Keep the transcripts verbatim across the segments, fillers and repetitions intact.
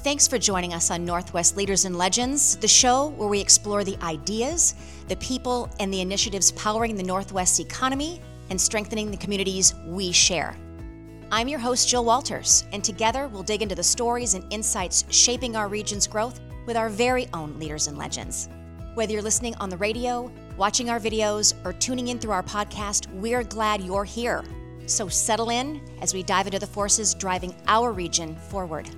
Thanks for joining us on Northwest Leaders and Legends, the show where we explore the ideas, the people, and the initiatives powering the Northwest's economy and strengthening the communities we share. I'm your host, Jill Walters, and together we'll dig into the stories and insights shaping our region's growth with our very own leaders and legends. Whether you're listening on the radio, watching our videos, or tuning in through our podcast, we're glad you're here. So settle in as we dive into the forces driving our region forward.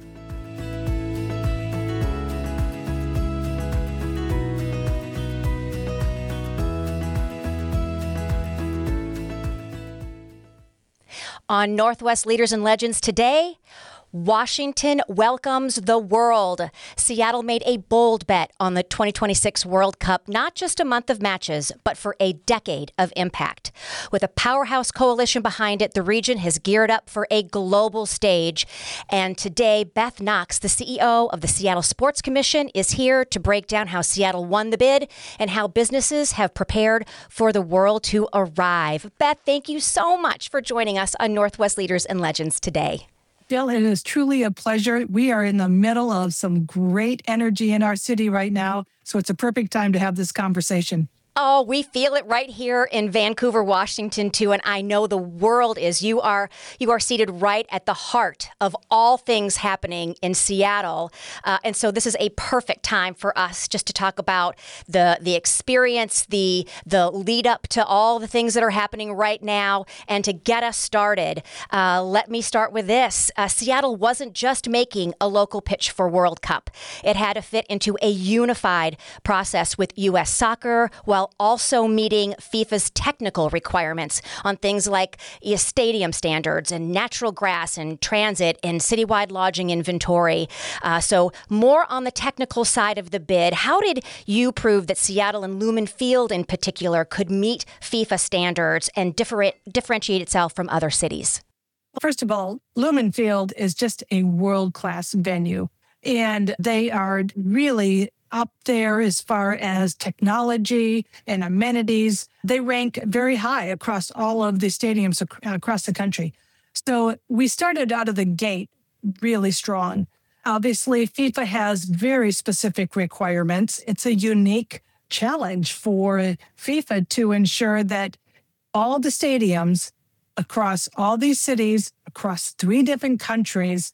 On Northwest Leaders and Legends today, Washington welcomes the world. Seattle made a bold bet on the twenty twenty-six World Cup, not just a month of matches, but for a decade of impact. With a powerhouse coalition behind it, the region has geared up for a global stage. And today, Beth Knox, the C E O of the Seattle Sports Commission, is here to break down how Seattle won the bid and how businesses have prepared for the world to arrive. Beth, thank you so much for joining us on Northwest Leaders and Legends today. Jill, it is truly a pleasure. We are in the middle of some great energy in our city right now, so it's a perfect time to have this conversation. Oh, we feel it right here in Vancouver, Washington, too, and I know the world is. You are you are seated right at the heart of all things happening in Seattle, uh, and so this is a perfect time for us just to talk about the the experience, the the lead up to all the things that are happening right now, and to get us started. Uh, let me start with this: uh, Seattle wasn't just making a local pitch for World Cup; it had to fit into a unified process with U S Soccer, while also meeting FIFA's technical requirements on things like stadium standards and natural grass and transit and citywide lodging inventory. Uh, so more on the technical side of the bid. How did you prove that Seattle and Lumen Field in particular could meet FIFA standards and differ- differentiate itself from other cities? First of all, Lumen Field is just a world-class venue, and they are really up there as far as technology and amenities. They rank very high across all of the stadiums ac- across the country. So we started out of the gate really strong. Obviously, FIFA has very specific requirements. It's a unique challenge for FIFA to ensure that all the stadiums across all these cities, across three different countries,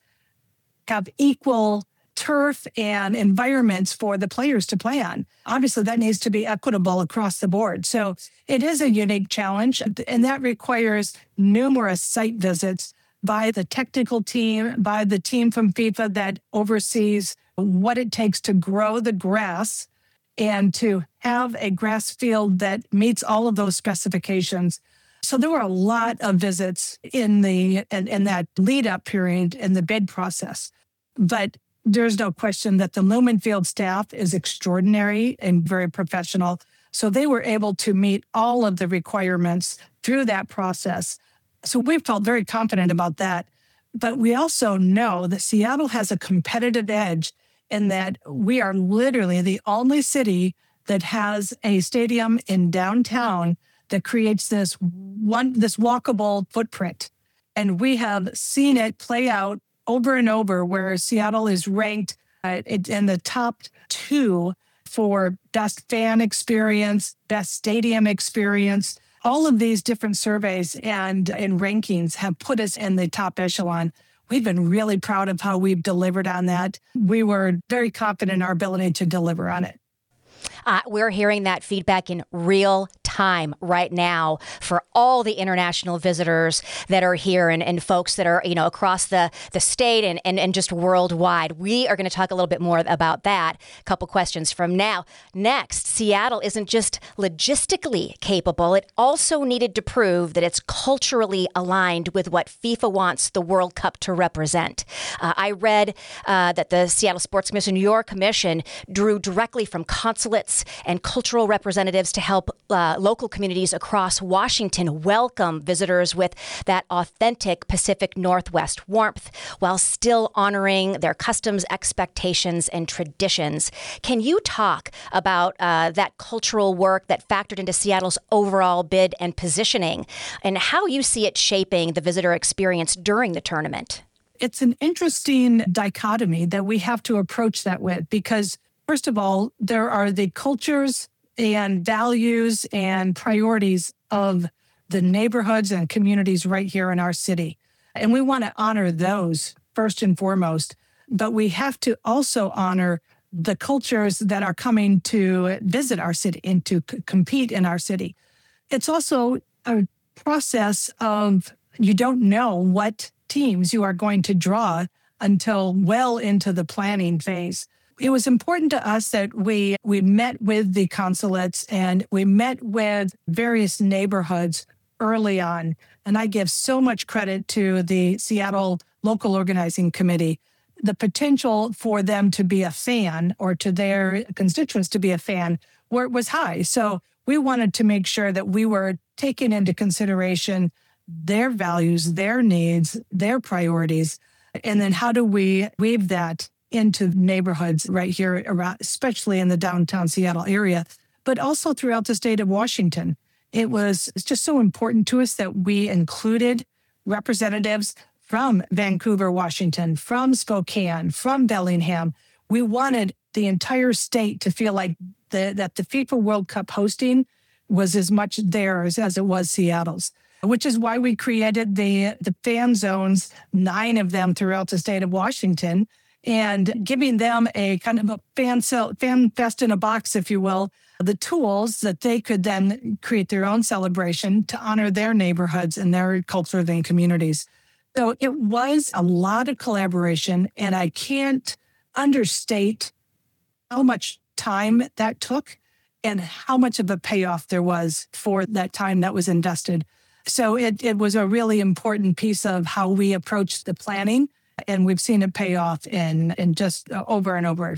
have equal turf and environments for the players to play on. Obviously, that needs to be equitable across the board. So it is a unique challenge, and that requires numerous site visits by the technical team, by the team from FIFA that oversees what it takes to grow the grass and to have a grass field that meets all of those specifications. So there were a lot of visits in the in, in that lead-up period in the bid process. But there's no question that the Lumen Field staff is extraordinary and very professional. So they were able to meet all of the requirements through that process. So we felt very confident about that. But we also know that Seattle has a competitive edge in that we are literally the only city that has a stadium in downtown that creates this one, this walkable footprint. And we have seen it play out over and over, where Seattle is ranked uh, in the top two for best fan experience, best stadium experience. All of these different surveys and, and rankings have put us in the top echelon. We've been really proud of how we've delivered on that. We were very confident in our ability to deliver on it. Uh, we're hearing that feedback in real time right now for all the international visitors that are here and, and folks that are, you know, across the, the state and, and, and just worldwide. We are going to talk a little bit more about that. A couple questions from now. Next, Seattle isn't just logistically capable. It also needed to prove that it's culturally aligned with what FIFA wants the World Cup to represent. Uh, I read uh, that the Seattle Sports Commission, your commission, drew directly from consulates and cultural representatives to help uh, local communities across Washington welcome visitors with that authentic Pacific Northwest warmth while still honoring their customs, expectations, and traditions. Can you talk about uh, that cultural work that factored into Seattle's overall bid and positioning and how you see it shaping the visitor experience during the tournament? it's an interesting dichotomy that we have to approach that with because, first of all, there are the cultures and values and priorities of the neighborhoods and communities right here in our city. And we want to honor those first and foremost. But we have to also honor the cultures that are coming to visit our city and to c- compete in our city. It's also a process of you don't know what teams you are going to draw until well into the planning phase. It was important to us that we we met with the consulates and we met with various neighborhoods early on. And I give so much credit to the Seattle Local Organizing Committee. The potential for them to be a fan or to their constituents to be a fan where it was high. So we wanted to make sure that we were taking into consideration their values, their needs, their priorities. And then how do we weave that into neighborhoods right here around, especially in the downtown Seattle area, but also throughout the state of Washington. It was just so important to us that we included representatives from Vancouver, Washington, from Spokane, from Bellingham. We wanted the entire state to feel like the, that the FIFA World Cup hosting was as much theirs as it was Seattle's, which is why we created the, the fan zones, nine of them throughout the state of Washington, and giving them a kind of a fan, cel- fan fest in a box, if you will, the tools that they could then create their own celebration to honor their neighborhoods and their cultures and communities. So it was a lot of collaboration, and I can't understate how much time that took and how much of a payoff there was for that time that was invested. So it, it was a really important piece of how we approached the planning, and we've seen it pay off in, in just over and over.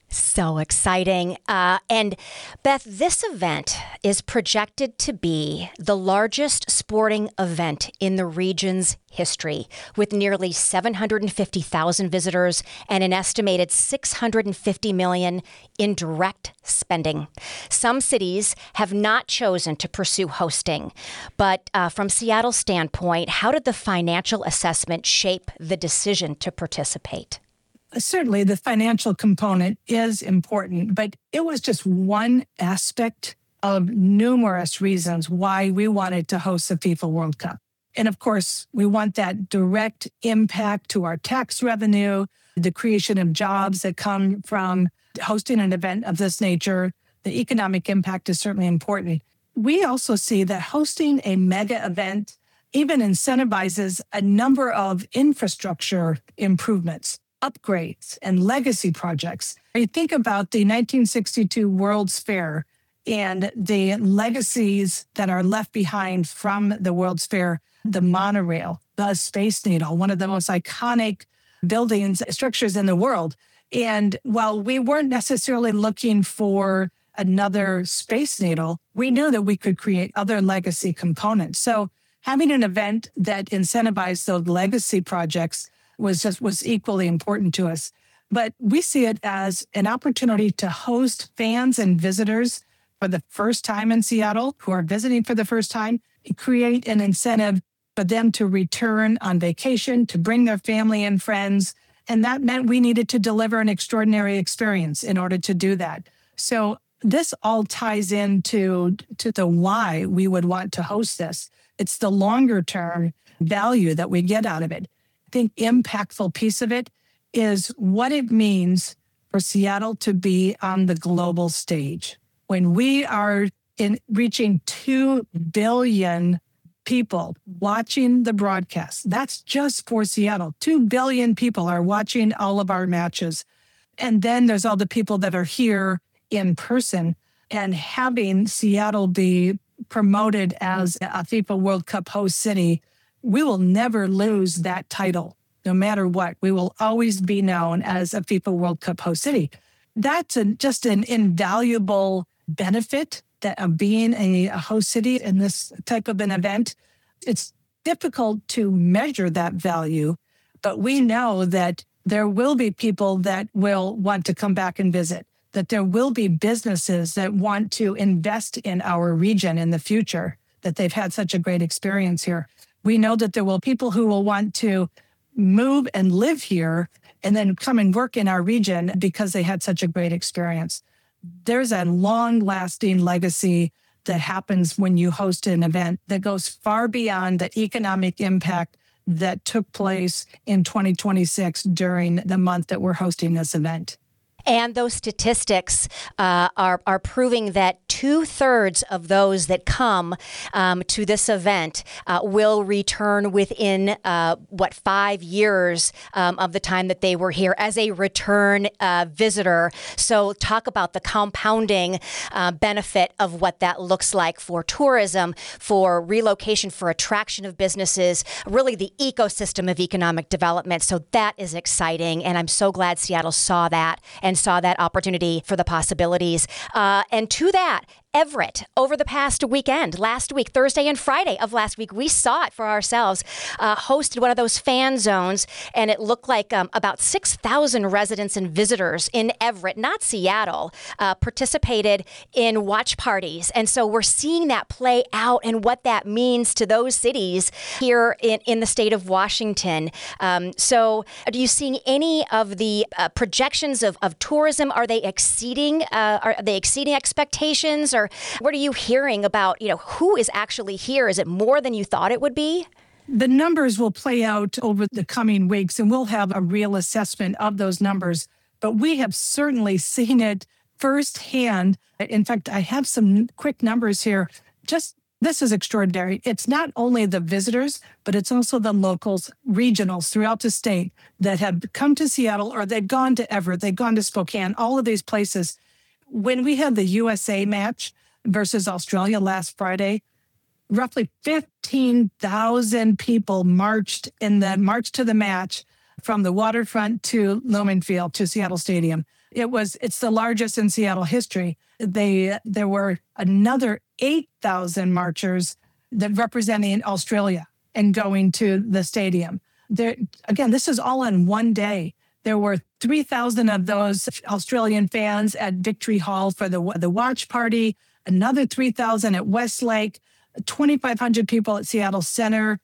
So exciting. Uh, and Beth, this event is projected to be the largest sporting event in the region's history, with nearly seven hundred fifty thousand visitors and an estimated six hundred fifty million dollars in direct spending. Some cities have not chosen to pursue hosting, but uh, from Seattle's standpoint, how did the financial assessment shape the decision to participate? Certainly, the financial component is important, but it was just one aspect of numerous reasons why we wanted to host the FIFA World Cup. And of course, we want that direct impact to our tax revenue, the creation of jobs that come from hosting an event of this nature. The economic impact is certainly important. We also see that hosting a mega event even incentivizes a number of infrastructure improvements, upgrades, and legacy projects. You think about the nineteen sixty-two World's Fair and the legacies that are left behind from the World's Fair, the monorail, the Space Needle, one of the most iconic buildings, structures in the world. And while we weren't necessarily looking for another Space Needle, we knew that we could create other legacy components. So having an event that incentivized those legacy projects was just was equally important to us. But we see it as an opportunity to host fans and visitors for the first time in Seattle who are visiting for the first time, create an incentive for them to return on vacation, to bring their family and friends. And that meant we needed to deliver an extraordinary experience in order to do that. So this all ties into to the why we would want to host this. It's the longer term value that we get out of it. I think impactful piece of it is what it means for Seattle to be on the global stage. When we are in reaching two billion people watching the broadcast, that's just for Seattle. two billion people are watching all of our matches. And then there's all the people that are here in person, and having Seattle be promoted as a FIFA World Cup host city, we will never lose that title, no matter what. We will always be known as a FIFA World Cup host city. That's a, just an invaluable benefit that of being a, a host city in this type of an event. It's difficult to measure that value, but we know that there will be people that will want to come back and visit, that there will be businesses that want to invest in our region in the future, that they've had such a great experience here. We know that there will be people who will want to move and live here and then come and work in our region because they had such a great experience. There's a long-lasting legacy that happens when you host an event that goes far beyond the economic impact that took place in twenty twenty-six during the month that we're hosting this event. And those statistics uh, are are proving that two thirds of those that come um, to this event uh, will return within uh, what five years um, of the time that they were here as a return uh, visitor. So talk about the compounding uh, benefit of what that looks like for tourism, for relocation, for attraction of businesses, really the ecosystem of economic development. So that is exciting, and I'm so glad Seattle saw that and saw that opportunity for the possibilities. Uh, and to that, Everett, over the past weekend, last week, Thursday and Friday of last week, we saw it for ourselves, uh, hosted one of those fan zones, and it looked like um, about six thousand residents and visitors in Everett, not Seattle, uh, participated in watch parties. And so we're seeing that play out and what that means to those cities here in, in the state of Washington. Um, so are you seeing any of the uh, projections of, of tourism? Are they exceeding, uh, are they exceeding expectations, or what are you hearing about, you know, who is actually here? Is it more than you thought it would be? The numbers will play out over the coming weeks, and we'll have a real assessment of those numbers. But we have certainly seen it firsthand. In fact, I have some quick numbers here. Just this is extraordinary. It's not only the visitors, but it's also the locals, regionals throughout the state that have come to Seattle, or they've gone to Everett, they've gone to Spokane, all of these places. When we had the U S A match versus Australia last Friday, roughly fifteen thousand people marched in the march to the match from the waterfront to Lumen Field to Seattle Stadium. It was it's the largest in Seattle history. They there were another eight thousand marchers that representing Australia and going to the stadium. There again, this is all in one day. There were three thousand of those Australian fans at Victory Hall for the, the watch party, another three thousand at Westlake, twenty-five hundred people at Seattle Center,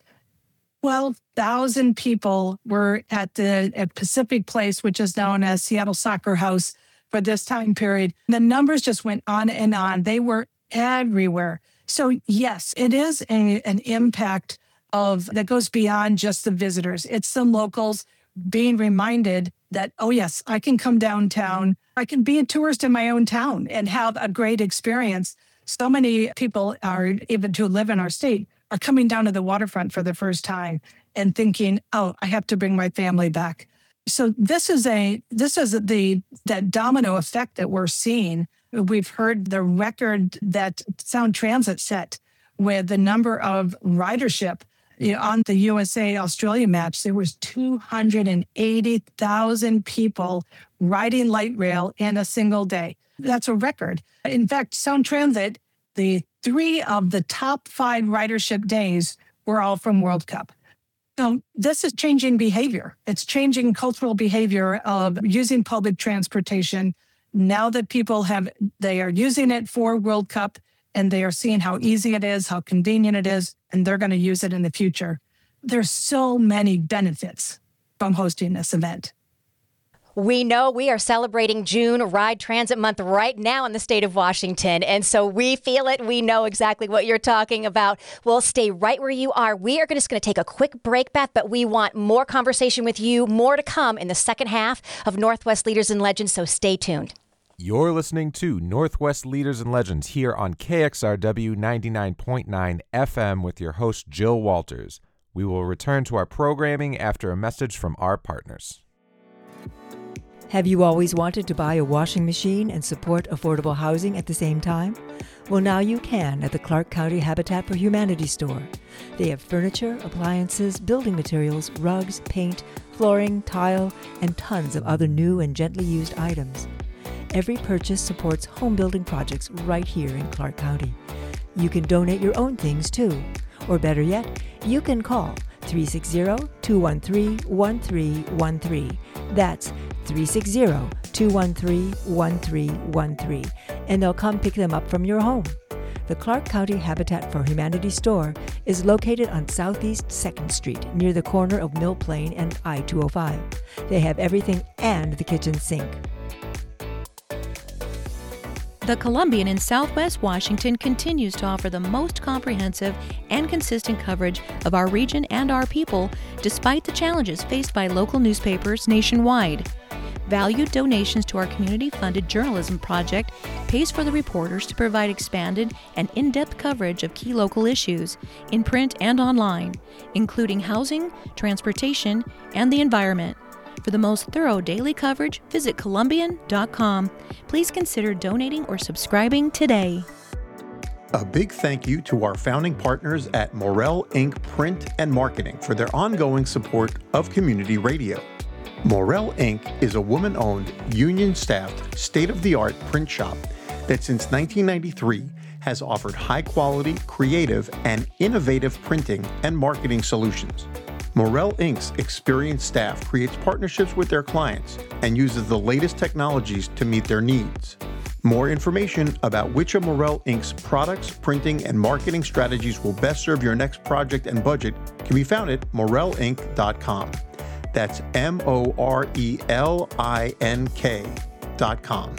twelve thousand people were at the at Pacific Place, which is known as Seattle Soccer House for this time period. The numbers just went on and on. They were everywhere. So yes, it is a, an impact of that goes beyond just the visitors. It's the locals being reminded that, oh, yes, I can come downtown. I can be a tourist in my own town and have a great experience. So many people are, even to live in our state, are coming down to the waterfront for the first time and thinking, oh, I have to bring my family back. So this is a this is the that domino effect that we're seeing. We've heard the record that Sound Transit set with the number of ridership. You know, on the U S A Australia match, there was two hundred eighty thousand people riding light rail in a single day. That's a record. In fact, Sound Transit, the three of the top five ridership days were all from World Cup. So this is changing behavior. It's changing cultural behavior of using public transportation. Now that people have, they are using it for World Cup, and they are seeing how easy it is, how convenient it is, and they're going to use it in the future. There's so many benefits from hosting this event. We know we are celebrating June Ride Transit Month right now in the state of Washington. And so we feel it. We know exactly what you're talking about. We'll stay right where you are. We are just going to take a quick break, Beth, but we want more conversation with you, more to come in the second half of Northwest Leaders and Legends. So stay tuned. You're listening to Northwest Leaders and Legends here on K X R W ninety-nine point nine F M with your host, Jill Walters. We will return to our programming after a message from our partners. Have you always wanted to buy a washing machine and support affordable housing at the same time? Well, now you can at the Clark County Habitat for Humanity store. They have furniture, appliances, building materials, rugs, paint, flooring, tile, and tons of other new and gently used items. Every purchase supports home building projects right here in Clark County. You can donate your own things too. Or better yet, you can call three six zero, two one three, one three one three. That's three six zero, two one three, one three one three. And they'll come pick them up from your home. The Clark County Habitat for Humanity store is located on Southeast second Street near the corner of Mill Plain and I two oh five. They have everything and the kitchen sink. The Columbian in Southwest Washington continues to offer the most comprehensive and consistent coverage of our region and our people, despite the challenges faced by local newspapers nationwide. Valued donations to our community-funded journalism project pays for the reporters to provide expanded and in-depth coverage of key local issues in print and online, including housing, transportation, and the environment. For the most thorough daily coverage, visit Columbian dot com. Please consider donating or subscribing today. A big thank you to our founding partners at Morel Incorporated. Print and Marketing for their ongoing support of community radio. Morel Incorporated is a woman-owned, union-staffed, state-of-the-art print shop that since nineteen ninety-three has offered high-quality, creative, and innovative printing and marketing solutions. Morel Incorporated's experienced staff creates partnerships with their clients and uses the latest technologies to meet their needs. More information about which of Morel Incorporated's products, printing, and marketing strategies will best serve your next project and budget can be found at morel inc dot com. That's M O R E L I N K dot com.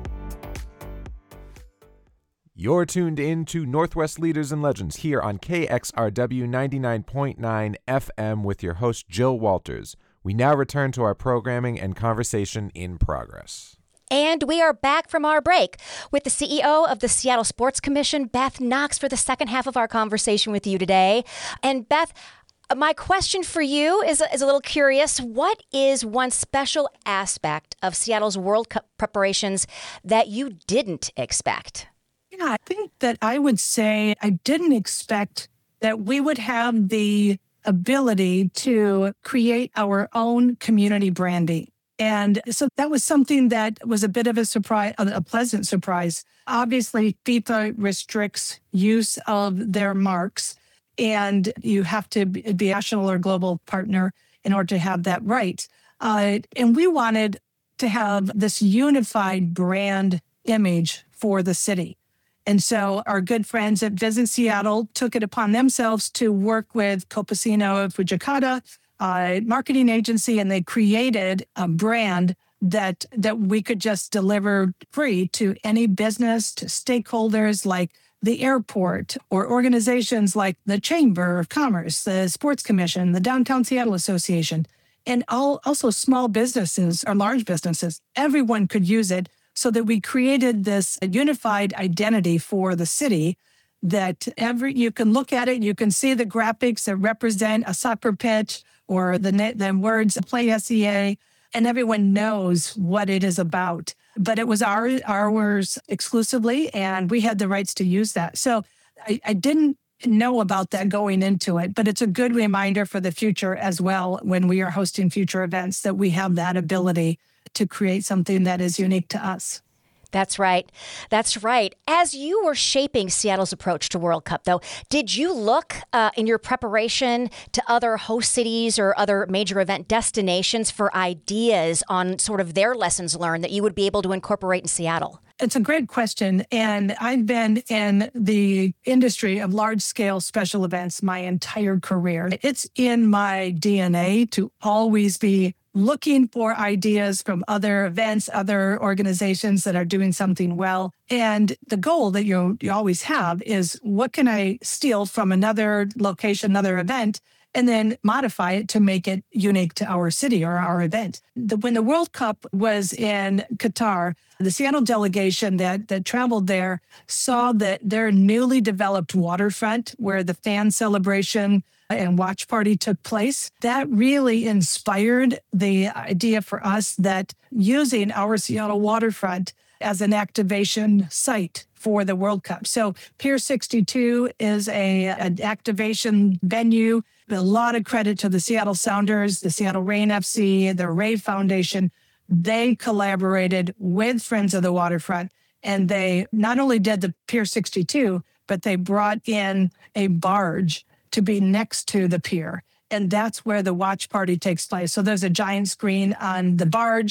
You're tuned in to Northwest Leaders and Legends here on K X R W ninety-nine point nine F M with your host, Jill Walters. We now return to our programming and conversation in progress. And we are back from our break with the C E O of the Seattle Sports Commission, Beth Knox, for the second half of our conversation with you today. And Beth, my question for you is, is a little curious. What is one special aspect of Seattle's World Cup preparations that you didn't expect? Yeah, I think that I would say I didn't expect that we would have the ability to create our own community branding. And so that was something that was a bit of a surprise, a pleasant surprise. Obviously, FIFA restricts use of their marks, and you have to be a national or global partner in order to have that right. Uh, and we wanted to have this unified brand image for the city. And so our good friends at Visit Seattle took it upon themselves to work with Copacino Fujikata, uh, marketing agency, and they created a brand that that we could just deliver free to any business, to stakeholders like the airport or organizations like the Chamber of Commerce, the Sports Commission, the Downtown Seattle Association, and all, also small businesses or large businesses. Everyone could use it, so that we created this unified identity for the city that every you can look at it, you can see the graphics that represent a soccer pitch or the, the words Play S E A, and everyone knows what it is about. But it was our, ours exclusively, and we had the rights to use that. So I, I didn't know about that going into it, but it's a good reminder for the future as well when we are hosting future events that we have that ability to create something that is unique to us. That's right. That's right. As you were shaping Seattle's approach to World Cup, though, did you look uh, in your preparation to other host cities or other major event destinations for ideas on sort of their lessons learned that you would be able to incorporate in Seattle? It's a great question. And I've been in the industry of large-scale special events my entire career. It's in my D N A to always be looking for ideas from other events, other organizations that are doing something well. And the goal that you, you always have is, what can I steal from another location, another event, and then modify it to make it unique to our city or our event. The, when the World Cup was in Qatar, the Seattle delegation that, that traveled there saw that their newly developed waterfront, where the fan celebration and watch party took place, that really inspired the idea for us that using our Seattle waterfront as an activation site for the World Cup. So Pier sixty-two is a, an activation venue. A lot of credit to the Seattle Sounders, the Seattle Reign F C, the Ray Foundation. They collaborated with Friends of the Waterfront, and they not only did the Pier sixty-two, but they brought in a barge to be next to the pier. And that's where the watch party takes place. So there's a giant screen on the barge.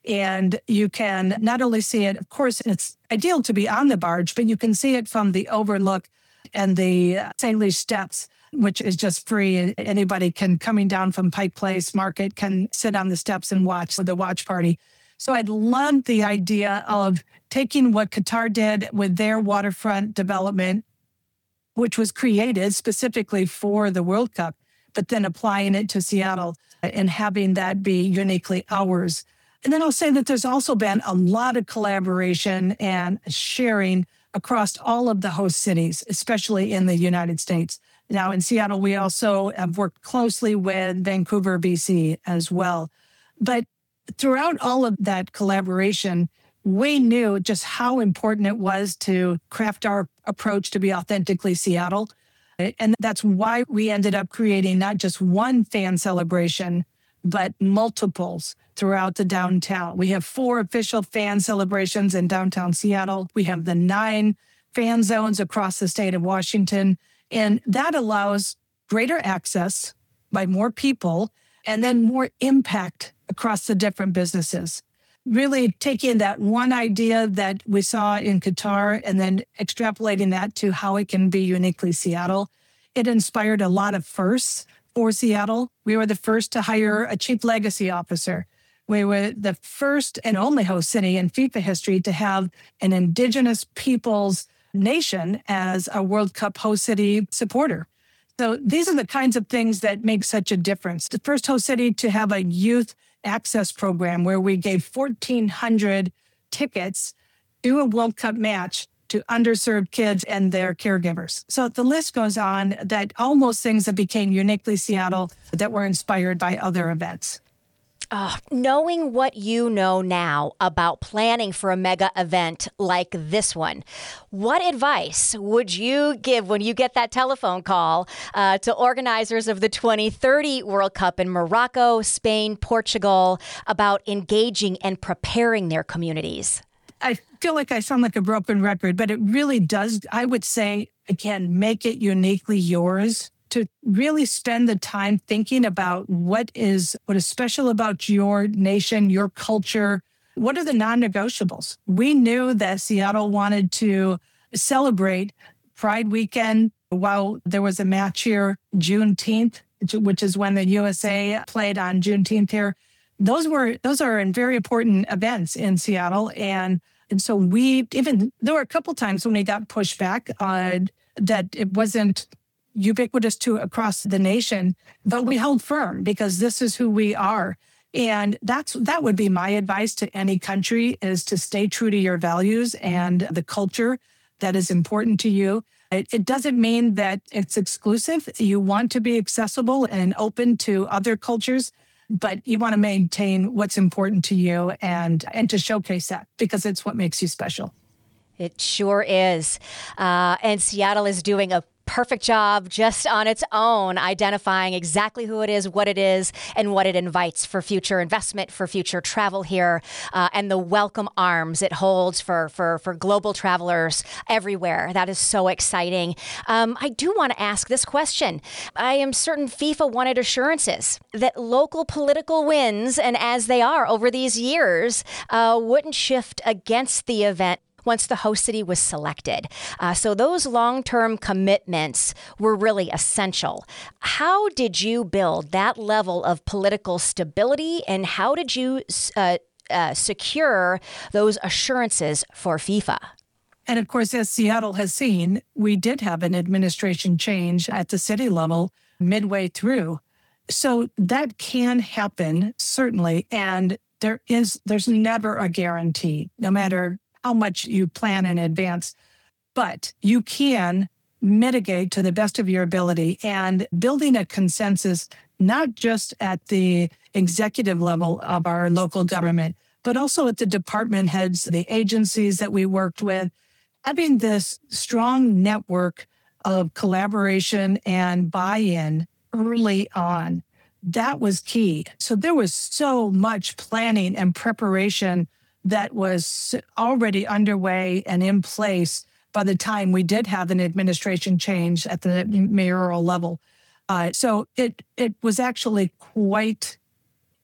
And you can not only see it, of course, it's ideal to be on the barge, but you can see it from the overlook and the Saint Louis Steps, which is just free. Anybody can, coming down from Pike Place Market, can sit on the steps and watch the watch party. So I love the idea of taking what Qatar did with their waterfront development, which was created specifically for the World Cup, but then applying it to Seattle and having that be uniquely ours. And then I'll say that there's also been a lot of collaboration and sharing across all of the host cities, especially in the United States. Now in Seattle, we also have worked closely with Vancouver, B C as well. But throughout all of that collaboration, we knew just how important it was to craft our approach to be authentically Seattle. And that's why we ended up creating not just one fan celebration, but multiples throughout the downtown. We have four official fan celebrations in downtown Seattle. We have the nine fan zones across the state of Washington. And that allows greater access by more people and then more impact across the different businesses. Really taking that one idea that we saw in Qatar and then extrapolating that to how it can be uniquely Seattle. It inspired a lot of firsts for Seattle. We were the first to hire a chief legacy officer. We were the first and only host city in FIFA history to have an indigenous peoples nation as a World Cup host city supporter. So these are the kinds of things that make such a difference. The first host city to have a youth access program where we gave fourteen hundred tickets to a World Cup match to underserved kids and their caregivers. So the list goes on, that almost things that became uniquely Seattle that were inspired by other events. Uh, knowing what you know now about planning for a mega event like this one, what advice would you give when you get that telephone call uh, to organizers of the twenty thirty World Cup in Morocco, Spain, Portugal about engaging and preparing their communities? I feel like I sound like a broken record, but it really does. I would say, again, make it uniquely yours. To really spend the time thinking about what is what is special about your nation, your culture. What are the non-negotiables? We knew that Seattle wanted to celebrate Pride Weekend while there was a match here, Juneteenth, which is when the U S A played on Juneteenth here. Those were those are very important events in Seattle, and and so we even there were a couple times when we got pushback on that it wasn't ubiquitous to across the nation, but we held firm because this is who we are. And that's that would be my advice to any country, is to stay true to your values and the culture that is important to you. It, it doesn't mean that it's exclusive. You want to be accessible and open to other cultures, but you want to maintain what's important to you and, and to showcase that because it's what makes you special. It sure is. Uh, and Seattle is doing a perfect job just on its own, identifying exactly who it is, what it is, and what it invites for future investment, for future travel here, uh, and the welcome arms it holds for, for, for global travelers everywhere. That is so exciting. Um, I do want to ask this question. I am certain FIFA wanted assurances that local political wins, and as they are over these years, uh, wouldn't shift against the event once the host city was selected. Uh, so those long-term commitments were really essential. How did you build that level of political stability, and how did you uh, uh, secure those assurances for FIFA? And of course, as Seattle has seen, we did have an administration change at the city level midway through. So that can happen, certainly. And there is, there's never a guarantee, no matter how much you plan in advance, but you can mitigate to the best of your ability, and building a consensus, not just at the executive level of our local government, but also at the department heads, the agencies that we worked with, having this strong network of collaboration and buy-in early on. That was key. So there was so much planning and preparation that was already underway and in place by the time we did have an administration change at the mayoral level. Uh, so it it was actually quite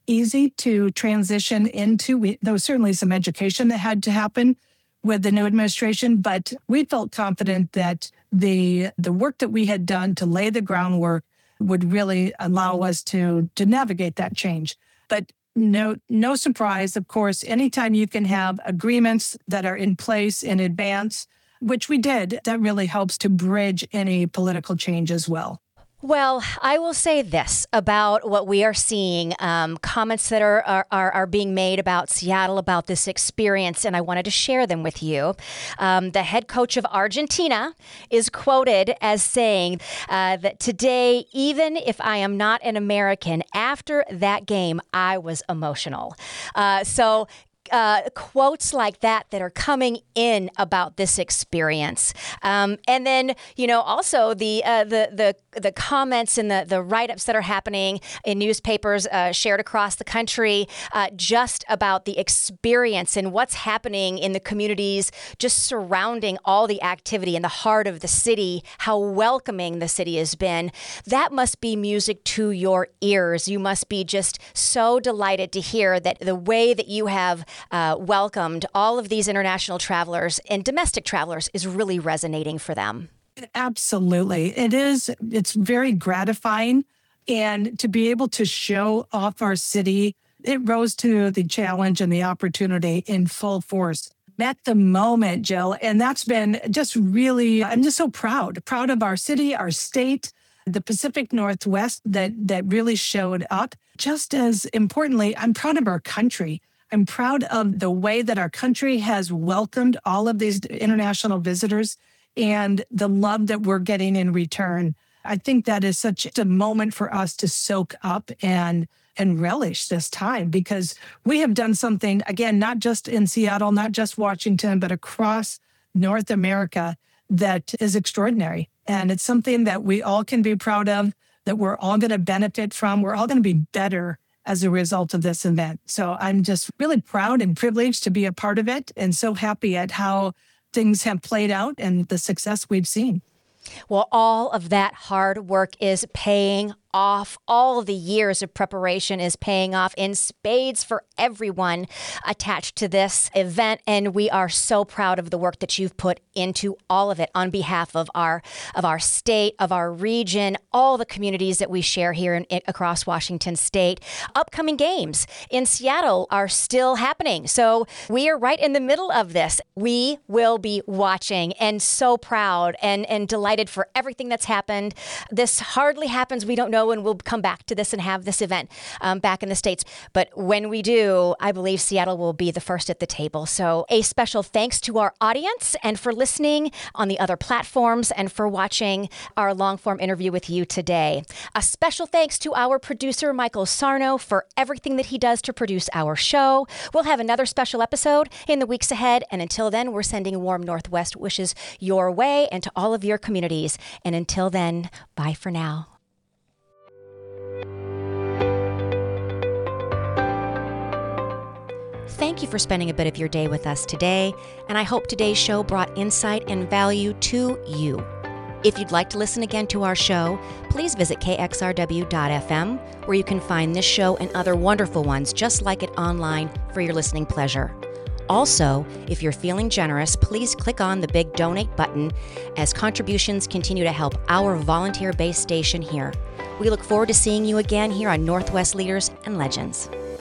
easy to transition into. We, there was certainly some education that had to happen with the new administration, but we felt confident that the the work that we had done to lay the groundwork would really allow us to to navigate that change. But no no surprise, of course, anytime you can have agreements that are in place in advance, which we did, that really helps to bridge any political change as well. Well, I will say this about what we are seeing, um, comments that are, are are being made about Seattle, about this experience, and I wanted to share them with you. Um, the head coach of Argentina is quoted as saying uh, that today, even if I am not an American, after that game, I was emotional. Uh, so Uh, quotes like that that are coming in about this experience, um, and then you know also the uh, the the the comments and the the write-ups that are happening in newspapers uh, shared across the country, uh, just about the experience and what's happening in the communities just surrounding all the activity in the heart of the city. How welcoming the city has been. That must be music to your ears. You must be just so delighted to hear that the way that you have Uh, welcomed all of these international travelers and domestic travelers is really resonating for them. Absolutely. It is. It's very gratifying. And to be able to show off our city, it rose to the challenge and the opportunity in full force at the moment, Jill. And that's been just really, I'm just so proud, proud of our city, our state, the Pacific Northwest that, that really showed up. Just as importantly, I'm proud of our country. I'm proud of the way that our country has welcomed all of these international visitors and the love that we're getting in return. I think that is such a moment for us to soak up and and relish this time, because we have done something, again, not just in Seattle, not just Washington, but across North America that is extraordinary. And it's something that we all can be proud of, that we're all going to benefit from. We're all going to be better as a result of this event. So I'm just really proud and privileged to be a part of it, and so happy at how things have played out and the success we've seen. Well, all of that hard work is paying off. All of the years of preparation is paying off in spades for everyone attached to this event. And we are so proud of the work that you've put into all of it on behalf of our of our state, of our region, all the communities that we share here in, across Washington state. Upcoming games in Seattle are still happening. So we are right in the middle of this. We will be watching and so proud and, and delighted for everything that's happened. This hardly happens. We don't know when we'll come back to this and have this event um, back in the States. But when we do, I believe Seattle will be the first at the table. So a special thanks to our audience and for listening on the other platforms and for watching our long-form interview with you today. A special thanks to our producer, Michael Sarno, for everything that he does to produce our show. We'll have another special episode in the weeks ahead. And until then, we're sending warm Northwest wishes your way and to all of your communities. And until then, bye for now. Thank you for spending a bit of your day with us today, and I hope today's show brought insight and value to you. If you'd like to listen again to our show, please visit K X R W dot F M, where you can find this show and other wonderful ones just like it online for your listening pleasure. Also, if you're feeling generous, please click on the big donate button as contributions continue to help our volunteer-based station here. We look forward to seeing you again here on Northwest Leaders and Legends.